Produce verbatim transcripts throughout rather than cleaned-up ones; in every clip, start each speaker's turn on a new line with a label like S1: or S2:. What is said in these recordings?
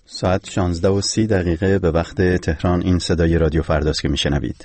S1: ساعت شانزده و سی دقیقه به وقت تهران. این صدای رادیو فرداست که میشنوید.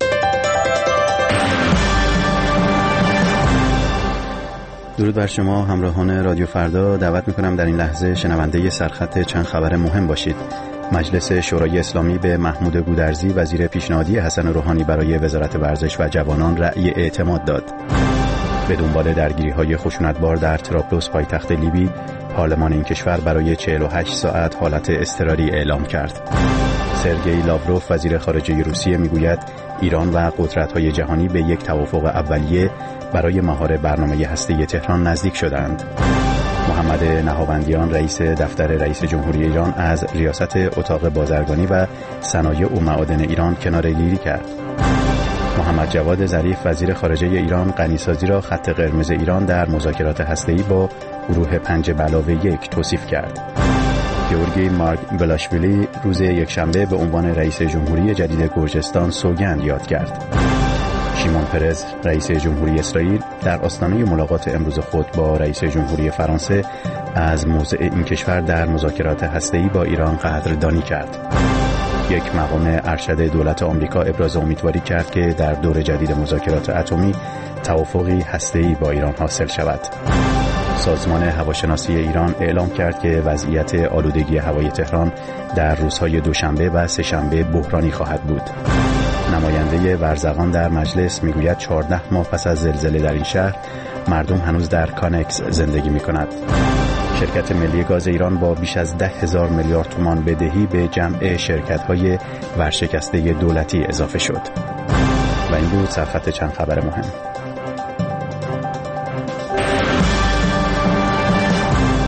S1: درود بر شما همراهان رادیو فردا. دعوت میکنم در این لحظه شنونده سرخط چند خبر مهم باشید. مجلس شورای اسلامی به محمود گودرزی وزیر پیشنهادی حسن روحانی برای وزارت ورزش و جوانان رأی اعتماد داد. به دنبال درگیری‌های خشونتبار در طرابلس پایتخت لیبی، پارلمان این کشور برای چهل و هشت ساعت حالت اضطراری اعلام کرد. سرگئی لاوروف وزیر خارجه روسیه میگوید ایران و قدرت‌های جهانی به یک توافق اولیه برای مهار برنامه هسته‌ای تهران نزدیک شدند. محمد نهاوندیان رئیس دفتر رئیس جمهوری ایران از ریاست اتاق بازرگانی و صنایع و معادن ایران کناره‌گیری کرد. محمد جواد ظریف وزیر خارجه ایران غنیسازی را خط قرمز ایران در مذاکرات هسته‌ای با گروه پنج به علاوه یک توصیف کرد. گیورگی مارگولاشویلی روز یکشنبه به عنوان رئیس جمهوری جدید گرجستان سوگند یاد کرد. شیمون پرز رئیس جمهوری اسرائیل در آستانه ملاقات امروز خود با رئیس جمهوری فرانسه از موضع این کشور در مذاکرات هسته‌ای با ایران قدردانی کرد. یک مقام ارشد دولت آمریکا ابراز امیدواری کرد که در دور جدید مذاکرات اتمی توافقی هسته‌ای با ایران حاصل شود. سازمان هواشناسی ایران اعلام کرد که وضعیت آلودگی هوای تهران در روزهای دوشنبه و سه‌شنبه بحرانی خواهد بود. نماینده ورزقان در مجلس میگوید چهارده ماه پس از زلزله در این شهر مردم هنوز در کانکس زندگی می‌کند. شرکت ملی گاز ایران با بیش از ده هزار میلیارد تومان بدهی به جمع شرکت‌های ورشکسته دولتی اضافه شد. و این بود سرخط چند خبر مهم.